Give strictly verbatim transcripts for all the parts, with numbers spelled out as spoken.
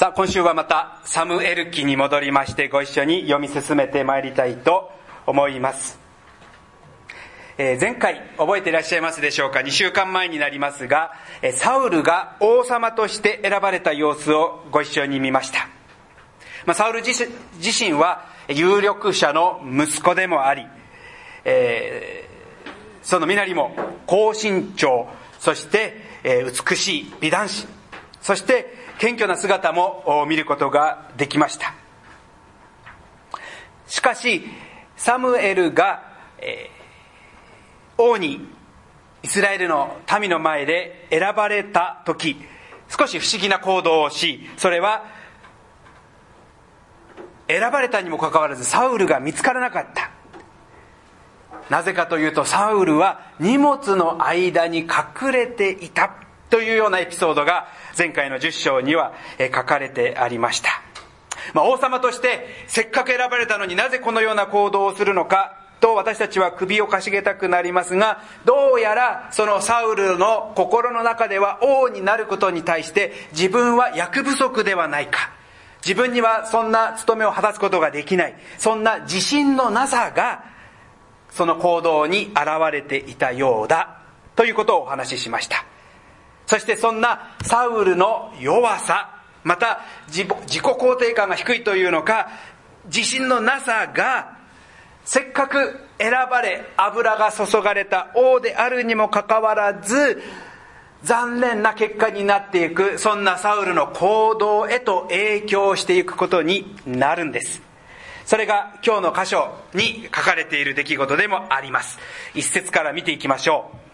さあ、今週はまたサムエル記に戻りまして、ご一緒に読み進めてまいりたいと思います。えー、前回覚えていらっしゃいますでしょうか。にしゅうかんまえになりますが、サウルが王様として選ばれた様子をご一緒に見ました。まあ、サウル自身は有力者の息子でもあり、えー、その身なりも高身長、そして、えー、美しい美男子、そして謙虚な姿も見ることができました。しかしサムエルが、えー、王にイスラエルの民の前で選ばれた時、少し不思議な行動をし、それは選ばれたにもかかわらずサウルが見つからなかった。なぜかというと、サウルは荷物の間に隠れていたというようなエピソードが前回のじゅっ章には書かれてありました。まあ、王様としてせっかく選ばれたのになぜこのような行動をするのかと私たちは首をかしげたくなりますが、どうやらそのサウルの心の中では王になることに対して自分は役不足ではないか、自分にはそんな務めを果たすことができない、そんな自信のなさがその行動に現れていたようだということをお話ししました。そしてそんなサウルの弱さ、また自己肯定感が低いというのか、自信のなさがせっかく選ばれ油が注がれた王であるにもかかわらず残念な結果になっていく、そんなサウルの行動へと影響していくことになるんです。それが今日の箇所に書かれている出来事でもあります。一節から見ていきましょう。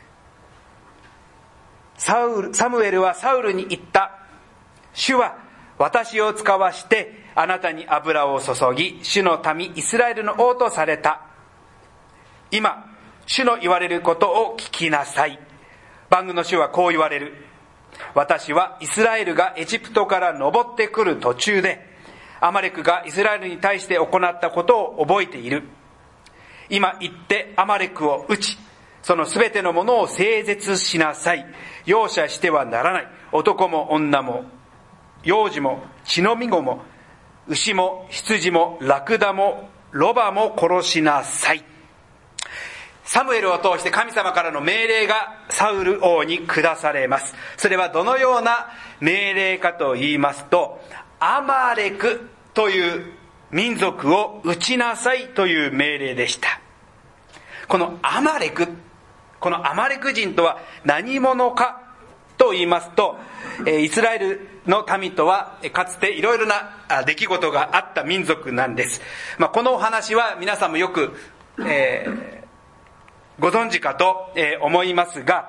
サウル、サムエルはサウルに言った。主は私を使わしてあなたに油を注ぎ、主の民イスラエルの王とされた。今主の言われることを聞きなさい。万軍の主はこう言われる。私はイスラエルがエジプトから登ってくる途中でアマレクがイスラエルに対して行ったことを覚えている。今行ってアマレクを撃ち、そのすべてのものを整絶しなさい。容赦してはならない。男も女も幼児も血のみ子も牛も羊もラクダもロバも殺しなさい。サムエルを通して神様からの命令がサウル王に下されます。それはどのような命令かと言いますと、アマレクという民族を撃ちなさいという命令でした。このアマレク、このアマレク人とは何者かと言いますと、イスラエルの民とはかつていろいろな出来事があった民族なんです。まあ、このお話は皆さんもよく、えー、ご存知かと思いますが、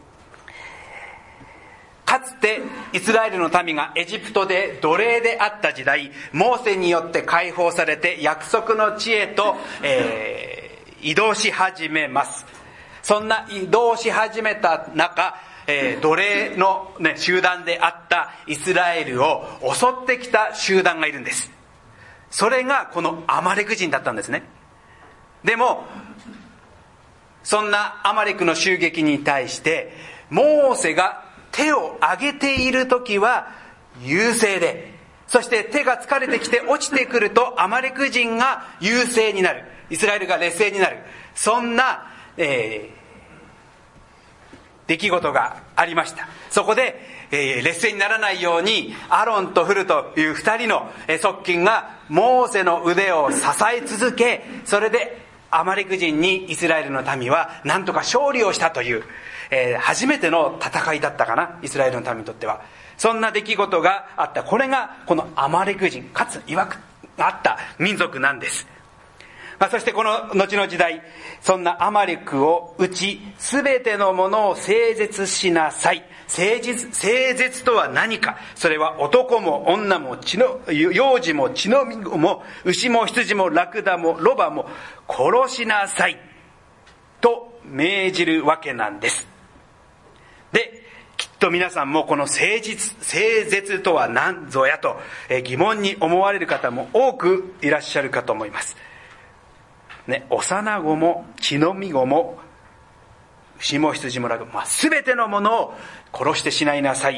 かつてイスラエルの民がエジプトで奴隷であった時代、モーセによって解放されて約束の地へと、えー、移動し始めます。そんな移動し始めた中、えー、奴隷の、ね、集団であったイスラエルを襲ってきた集団がいるんです。それがこのアマレク人だったんですね。でもそんなアマレクの襲撃に対してモーセが手を挙げている時は優勢で、そして手が疲れてきて落ちてくるとアマレク人が優勢になる、イスラエルが劣勢になる、そんな、えー出来事がありました。そこで、えー、劣勢にならないようにアロンとフルという二人の側近がモーセの腕を支え続け、それでアマレク人にイスラエルの民は何とか勝利をしたという、えー、初めての戦いだったかな、イスラエルの民にとっては。そんな出来事があった。これがこのアマレク人、かつ曰くあった民族なんです。まあ、そしてこの後の時代、そんなアマレクを撃ち、すべてのものを整絶しなさい。整絶、整絶とは何か。それは男も女も血の幼児も血のみ子も牛も羊もラクダもロバも殺しなさいと命じるわけなんです。で、きっと皆さんもこの整絶、整絶とは何ぞやと疑問に思われる方も多くいらっしゃるかと思います。ね、幼子も血のみ子も牛も羊もラクダも、まあ、全てのものを殺してしないなさい、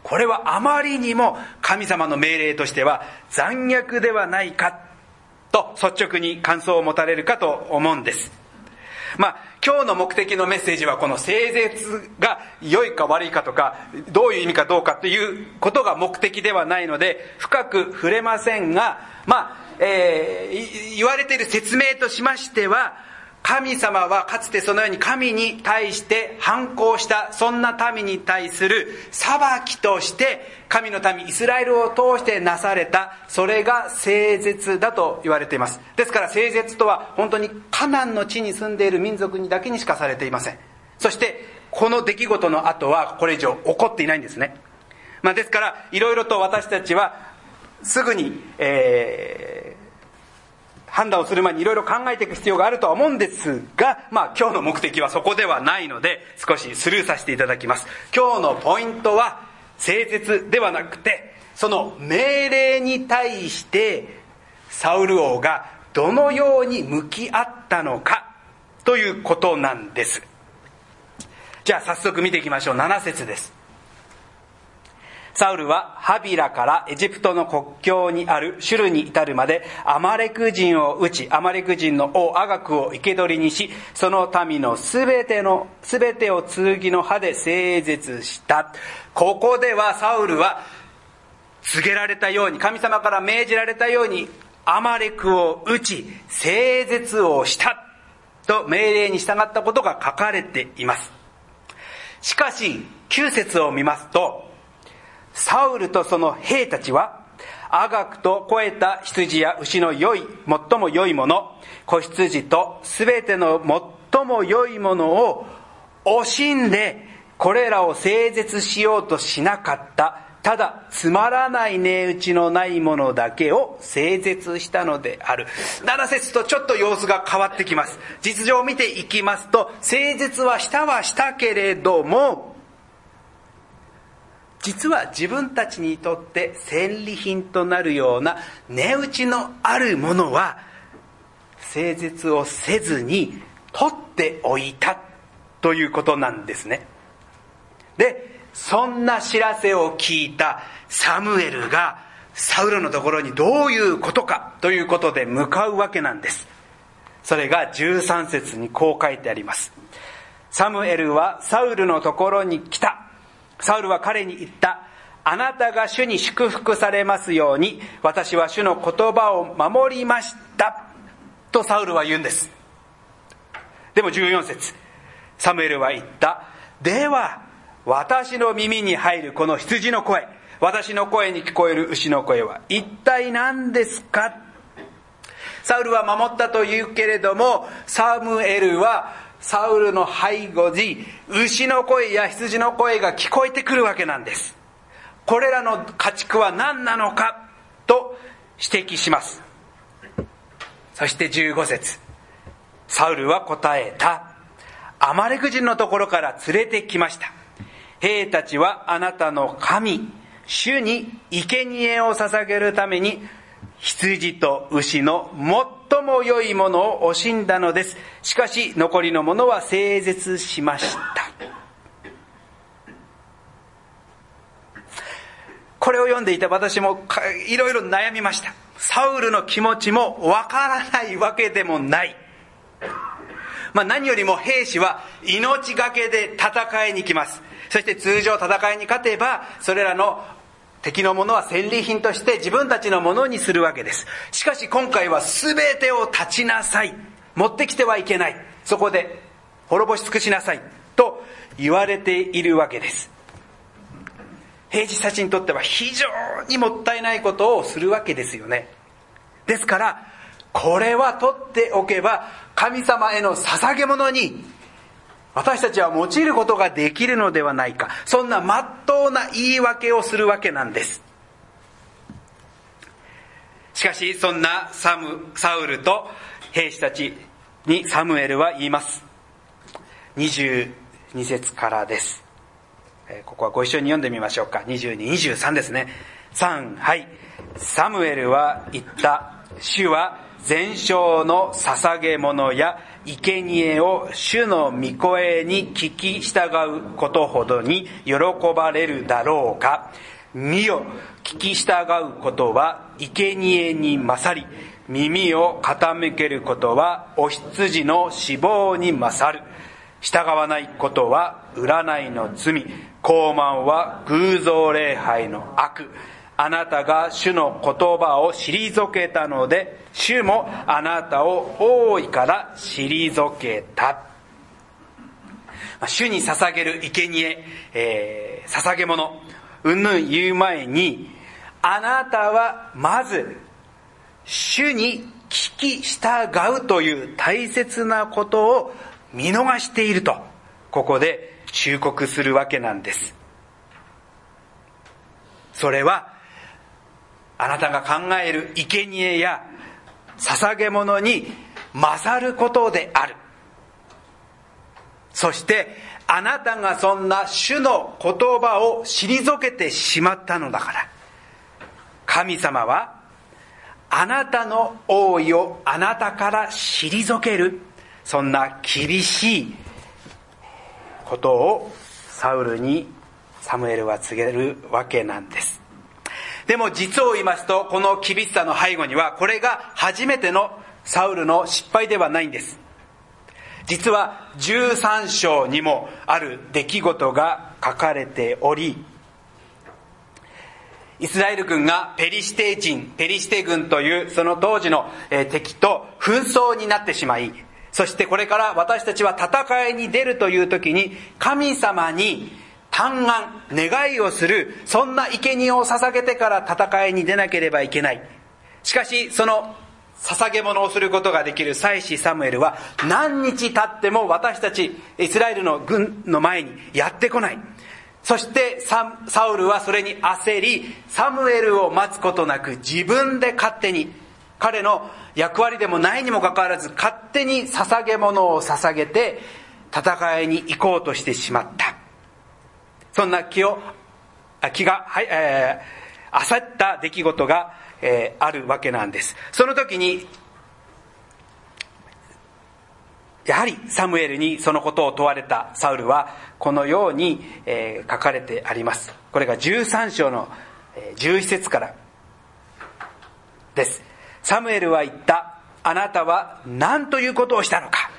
これはあまりにも神様の命令としては残虐ではないかと率直に感想を持たれるかと思うんです。まあ今日の目的のメッセージはこの聖絶が良いか悪いかとかどういう意味かどうかということが目的ではないので深く触れませんが、まあ、えー、言われている説明としましては、神様はかつてそのように神に対して反抗したそんな民に対する裁きとして神の民イスラエルを通してなされた、それが聖絶だと言われています。ですから聖絶とは本当にカナンの地に住んでいる民族にだけにしかされていません。そしてこの出来事の後はこれ以上起こっていないんですね。まあ、ですからいろいろと私たちはすぐに、えー判断をする前にいろいろ考えていく必要があるとは思うんですが、まあ今日の目的はそこではないので少しスルーさせていただきます。今日のポイントは聖絶ではなくて、その命令に対してサウル王がどのように向き合ったのかということなんです。じゃあ早速見ていきましょう。なな節です。サウルはハビラからエジプトの国境にあるシュルに至るまでアマレク人を討ち、アマレク人の王アガクを生け捕りにし、その民のすべてのすべてを剣の刃で整絶した。ここではサウルは告げられたように、神様から命じられたようにアマレクを討ち整絶をしたと命令に従ったことが書かれています。しかしきゅう節を見ますと、サウルとその兵たちはアガクと肥えた羊や牛の良い最も良いもの、子羊とすべての最も良いものを惜しんでこれらを整絶しようとしなかった。ただつまらない値打ちのないものだけを整絶したのである。なな節とちょっと様子が変わってきます。実情を見ていきますと、整絶はしたはしたけれども、実は自分たちにとって戦利品となるような値打ちのあるものは整絶をせずに取っておいたということなんですね。で、そんな知らせを聞いたサムエルがサウルのところにどういうことかということで向かうわけなんです。それがじゅうさん節にこう書いてあります。サムエルはサウルのところに来た。サウルは彼に言った。あなたが主に祝福されますように、私は主の言葉を守りましたとサウルは言うんです。でもじゅうよん節、サムエルは言った。では私の耳に入るこの羊の声、私の声に聞こえる牛の声は一体何ですか。サウルは守ったと言うけれども、サムエルはサウルの背後に牛の声や羊の声が聞こえてくるわけなんです。これらの家畜は何なのかと指摘します。そしてじゅうご節、サウルは答えた。アマレク人のところから連れてきました。兵たちはあなたの神主に生贄を捧げるために羊と牛の最も良いものを惜しんだのです。しかし残りのものは整絶しました。これを読んでいた私もいろいろ悩みました。サウルの気持ちもわからないわけでもない。まあ、何よりも兵士は命がけで戦いに行きます。そして通常戦いに勝てばそれらの敵のものは戦利品として自分たちのものにするわけです。しかし今回は全てを断ちなさい、持ってきてはいけない、そこで滅ぼし尽くしなさいと言われているわけです。兵士たちにとっては非常にもったいないことをするわけですよね。ですからこれは取っておけば神様への捧げ物に私たちは用いることができるのではないか、そんな真っ当な言い訳をするわけなんです。しかしそんなサム、サウルと兵士たちにサムエルは言います。にじゅうに節からです。ここはご一緒に読んでみましょうか。にじゅうに、にじゅうさんですね。さん、はい。サムエルは言った。主は全焼の捧げ物や生贄を主の御声に聞き従うことほどに喜ばれるだろうか。見よ、聞き従うことは生贄に勝り、耳を傾けることはお羊の脂肪に勝る。従わないことは占いの罪、傲慢は偶像礼拝の悪。あなたが主の言葉を退けたので、主もあなたを大いから退けた。主に捧げる生贄、えー、捧げ物うんぬん言う前に、あなたはまず主に聞き従うという大切なことを見逃していると、ここで忠告するわけなんです。それはあなたが考える生贄や捧げ物に勝ることである。そしてあなたがそんな主の言葉を退けてしまったのだから、神様はあなたの王位をあなたから退ける、そんな厳しいことをサウルにサムエルは告げるわけなんです。でも実を言いますと、この厳しさの背後には、これが初めてのサウルの失敗ではないんです。実はじゅうさん章にもある出来事が書かれており、イスラエル軍がペリシテ人、ペリシテ軍というその当時の敵と紛争になってしまい、そしてこれから私たちは戦いに出るという時に、神様に嘆願、願いをする、そんな生贄を捧げてから戦いに出なければいけない。しかしその捧げ物をすることができる祭司サムエルは、何日経っても私たちイスラエルの軍の前にやってこない。そしてサウルはそれに焦り、サムエルを待つことなく自分で勝手に、彼の役割でもないにもかかわらず勝手に捧げ物を捧げて戦いに行こうとしてしまった。そんな気を気が、はいえー、焦った出来事が、えー、あるわけなんです。その時にやはりサムエルにそのことを問われたサウルはこのように、えー、書かれてあります。これがじゅうさん章のじゅういち節からです。サムエルは言った。あなたは何ということをしたのか。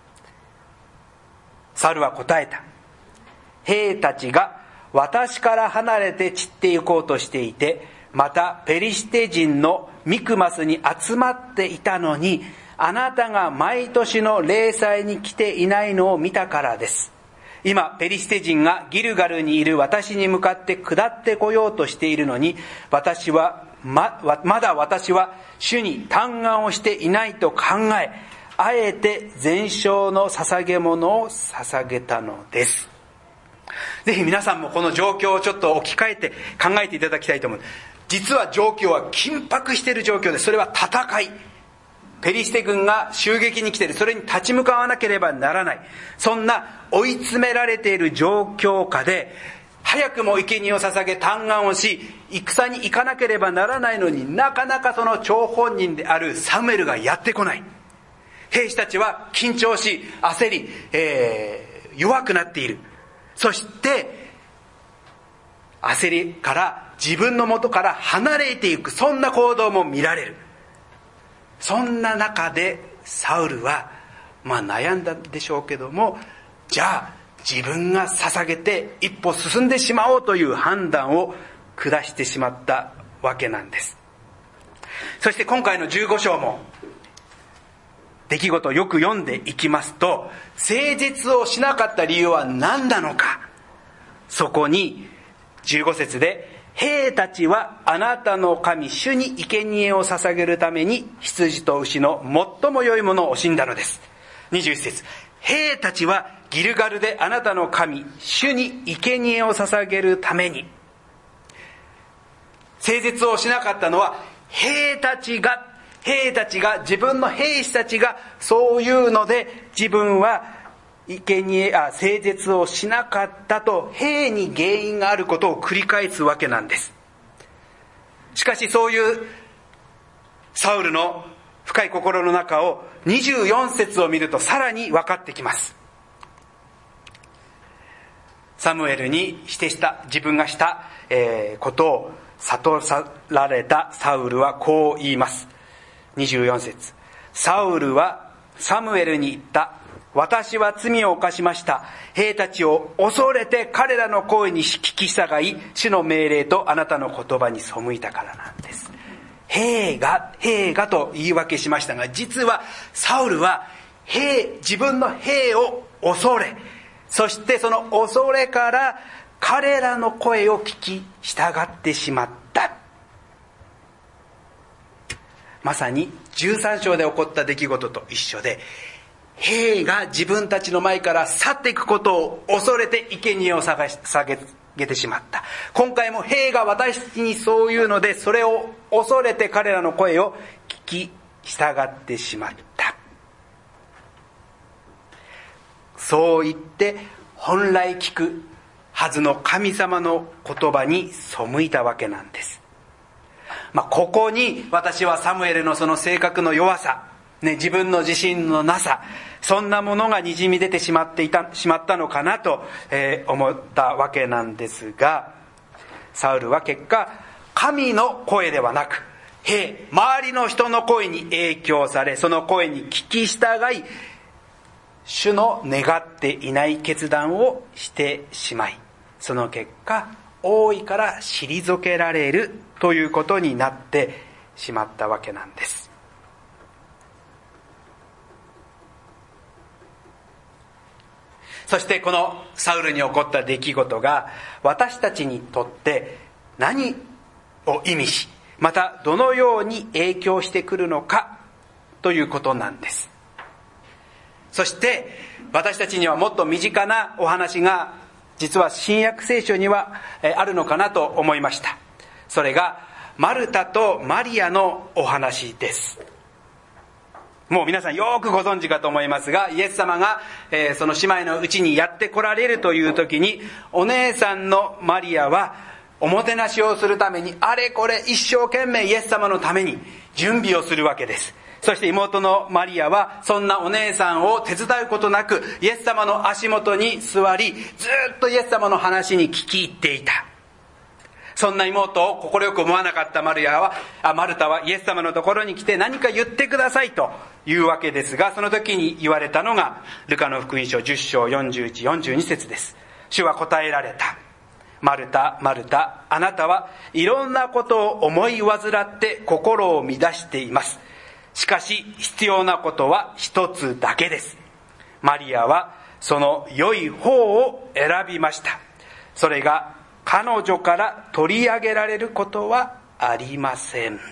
サウルは答えた。兵たちが私から離れて散って行こうとしていて、またペリシテ人のミクマスに集まっていたのに、あなたが毎年の礼祭に来ていないのを見たからです。今ペリシテ人がギルガルにいる私に向かって下ってこようとしているのに、私は ま, まだ私は主に嘆願をしていないと考え、あえて全焼の捧げ物を捧げたのです。ぜひ皆さんもこの状況をちょっと置き換えて考えていただきたいと思う。実は状況は緊迫している状況で、それは戦い、ペリシテ軍が襲撃に来ている、それに立ち向かわなければならない、そんな追い詰められている状況下で、早くも生贄を捧げ嘆願をし、戦に行かなければならないのに、なかなかその張本人であるサムエルがやってこない。兵士たちは緊張し焦り、えー、弱くなっている。そして焦りから自分の元から離れていく、そんな行動も見られる。そんな中でサウルはまあ悩んだでしょうけども、じゃあ自分が捧げて一歩進んでしまおうという判断を下してしまったわけなんです。そして今回のじゅうご章も出来事をよく読んでいきますと、誠実をしなかった理由は何なのか。そこにじゅうご節で、兵たちはあなたの神主に生贄を捧げるために羊と牛の最も良いものを惜しんだのです。にじゅういち節、兵たちはギルガルであなたの神主に生贄を捧げるために。誠実をしなかったのは兵たちが兵たちが自分の兵士たちがそういうので、自分は生贄あ誠実をしなかったと兵に原因があることを繰り返すわけなんです。しかしそういうサウルの深い心の中をにじゅうよん節を見るとさらに分かってきます。サムエルにしてした自分がした、えー、ことを悟られたサウルはこう言います。にじゅうよん節、サウルはサムエルに言った。私は罪を犯しました。兵たちを恐れて彼らの声に聞き従い、主の命令とあなたの言葉に背いたからなんです。兵が兵がと言い訳しましたが、実はサウルは兵自分の兵を恐れ、そしてその恐れから彼らの声を聞き従ってしまった。まさにじゅうさん章で起こった出来事と一緒で、兵が自分たちの前から去っていくことを恐れて生贄を探し下げてしまった。今回も兵が私にそういうので、それを恐れて彼らの声を聞き従ってしまった。そう言って本来聞くはずの神様の言葉に背いたわけなんです。まあ、ここに私はサムエルのその性格の弱さ、ね、自分の自信のなさ、そんなものがにじみ出てしまっていたしまったのかなと、えー、思ったわけなんですが、サウルは結果神の声ではなく兵、周りの人の声に影響され、その声に聞き従い、主の願っていない決断をしてしまい、その結果王位から退けられるということになってしまったわけなんです。そしてこのサウルに起こった出来事が私たちにとって何を意味し、またどのように影響してくるのかということなんです。そして私たちにはもっと身近なお話が実は新約聖書にはあるのかなと思いました。それがマルタとマリアのお話です。もう皆さんよくご存知かと思いますが、イエス様が、えー、その姉妹のうちにやって来られるという時に、お姉さんのマリアはおもてなしをするためにあれこれ一生懸命イエス様のために準備をするわけです。そして妹のマリアはそんなお姉さんを手伝うことなくイエス様の足元に座り、ずっとイエス様の話に聞き入っていた。そんな妹を快く思わなかったマルヤはあマルタはイエス様のところに来て何か言ってくださいというわけですが、その時に言われたのがルカの福音書じゅっ章よんじゅういち、よんじゅうに節です。主は答えられた。マルタ、マルタ、あなたはいろんなことを思い患って心を乱しています。しかし必要なことは一つだけです。マリアはその良い方を選びました。それが彼女から取り上げられることはありません。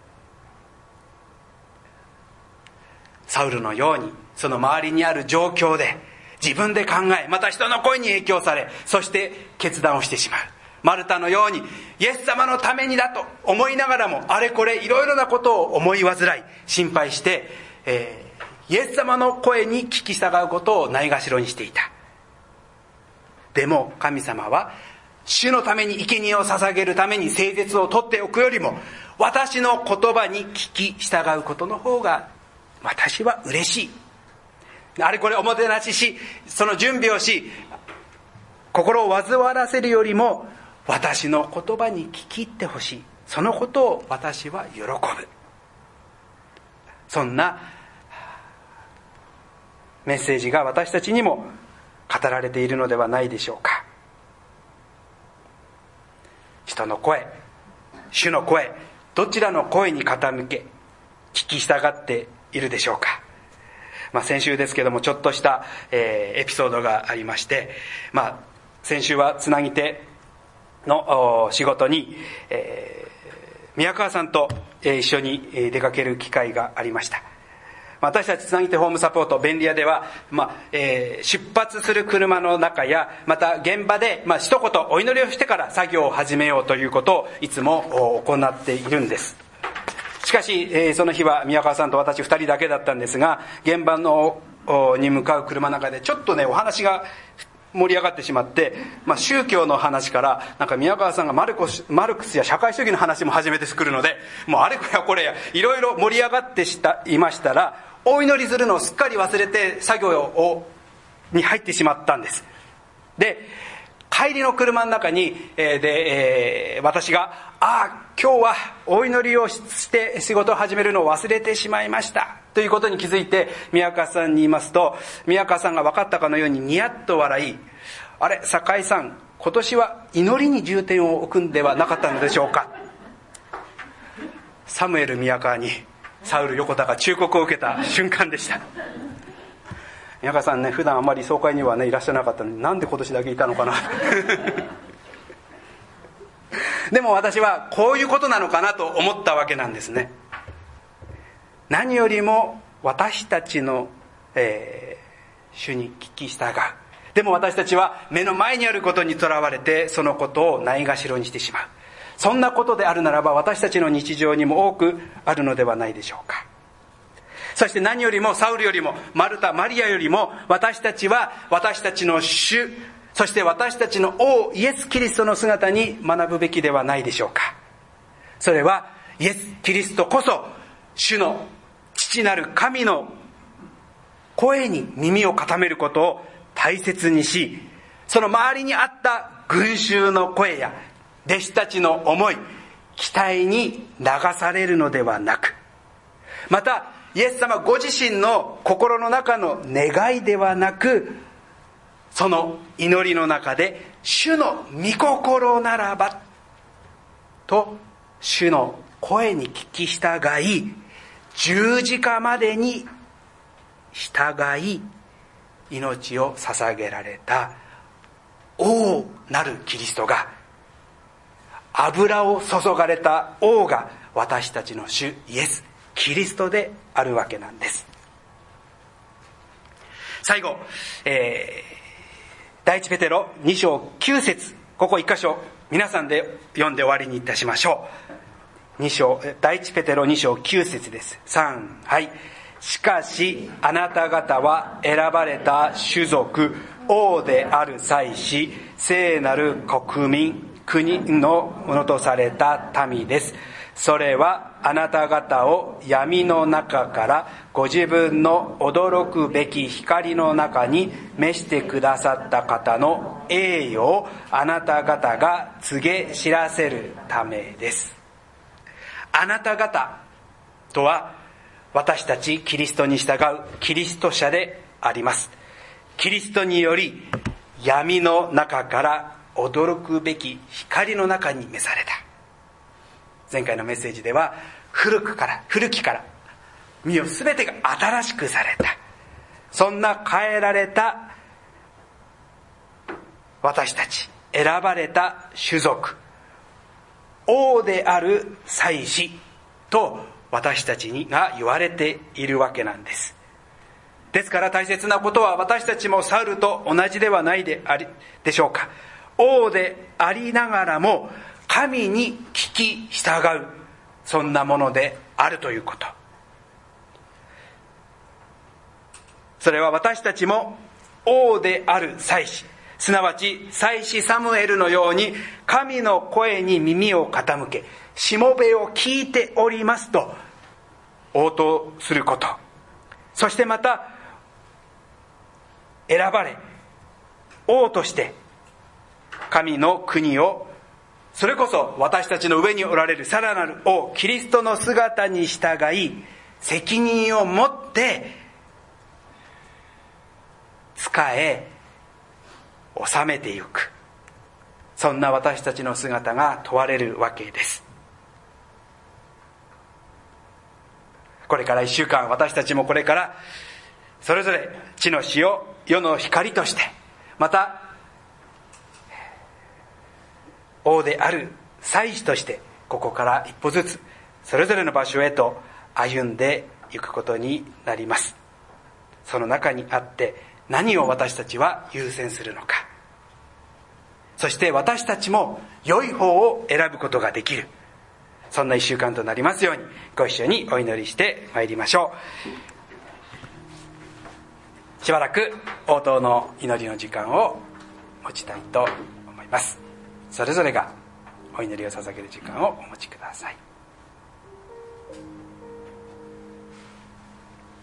サウルのようにその周りにある状況で自分で考え、また人の声に影響され、そして決断をしてしまう。マルタのようにイエス様のためにだと思いながらもあれこれいろいろなことを思い煩い心配して、えー、イエス様の声に聞き従うことをないがしろにしていた。でも神様は主のために生贄を捧げるために聖絶を取っておくよりも、私の言葉に聞き従うことの方が私は嬉しい。あれこれおもてなしし、その準備をし、心を煩わらせるよりも私の言葉に聞き入ってほしい。そのことを私は喜ぶ。そんなメッセージが私たちにも語られているのではないでしょうか。人の声、主の声、どちらの声に傾け聞き従っているでしょうか。まあ、先週ですけどもちょっとした、えー、エピソードがありまして、まあ、先週はつなぎ手の仕事に、えー、宮川さんと、えー、一緒に出かける機会がありました。私たちつなぎ手ホームサポート便利屋では、まあえー、出発する車の中やまた現場で、まあ、一言お祈りをしてから作業を始めようということをいつも行っているんです。しかし、えー、その日は宮川さんと私ふたりだけだったんですが、現場のに向かう車の中でちょっとねお話が盛り上がってしまって、まあ、宗教の話からなんか宮川さんがマルコス、マルクスや社会主義の話も始めてくるので、もうあれこやこれやいろいろ盛り上がってしたいましたら、お祈りするのをすっかり忘れて作業をに入ってしまったんです。で帰りの車の中に、えーでえー、私がああ今日はお祈りをして仕事を始めるのを忘れてしまいましたということに気づいて宮川さんに言いますと、宮川さんが分かったかのようにニヤッと笑い、あれ酒井さん今年は祈りに重点を置くんではなかったのでしょうか。サムエル宮川にサウル横田が忠告を受けた瞬間でした。宮川さんね、普段あんまり総会にはねいらっしゃらなかったのに、なんで今年だけいたのかなでも私はこういうことなのかなと思ったわけなんですね。何よりも私たちの、えー、主に聞き従う。でも私たちは目の前にあることにとらわれて、そのことをないがしろにしてしまう。そんなことであるならば、私たちの日常にも多くあるのではないでしょうか。そして何よりもサウルよりもマルタ、マリアよりも、私たちは私たちの主、そして私たちの王イエス・キリストの姿に学ぶべきではないでしょうか。それはイエス・キリストこそ主の父なる神の声に耳を傾めることを大切にし、その周りにあった群衆の声や弟子たちの思い、期待に流されるのではなく、またイエス様ご自身の心の中の願いではなく、その祈りの中で主の御心ならばと主の声に聞き従い、十字架までに従い命を捧げられた王なるキリストが、油を注がれた王が私たちの主イエス・キリストであるわけなんです。最後、えー、第一ペテロに章きゅう節、ここ一箇所皆さんで読んで終わりにいたしましょう。に章、第一ペテロに章きゅう節です。さん、はい。しかしあなた方は選ばれた種族、王である祭司、聖なる国民、国のものとされた民です。それはあなた方を闇の中からご自分の驚くべき光の中に召してくださった方の栄誉をあなた方が告げ知らせるためです。あなた方とは私たちキリストに従うキリスト者であります。キリストにより闇の中から驚くべき光の中に召された。前回のメッセージでは、古くから古きから身を全てが新しくされた、そんな変えられた私たち、選ばれた種族、王である祭司と私たちにが言われているわけなんです。ですから大切なことは、私たちもサウルと同じではないでありでしょうか。王でありながらも神に聞き従う、そんなものであるということ。それは私たちも王である祭司、すなわち祭司サムエルのように神の声に耳を傾け、しもべを聞いておりますと応答すること、そしてまた選ばれ王として神の国を、それこそ私たちの上におられるさらなる王キリストの姿に従い、責任を持って仕え治めてゆく、そんな私たちの姿が問われるわけです。これから一週間、私たちもこれからそれぞれ地の塩、世の光として、また王である祭司として、ここから一歩ずつそれぞれの場所へと歩んでいくことになります。その中にあって何を私たちは優先するのか、そして私たちも良い方を選ぶことができる、そんな一週間となりますように、ご一緒にお祈りしてまいりましょう。しばらく応答の祈りの時間を持ちたいと思います。それぞれがお祈りを捧げる時間をお持ちください。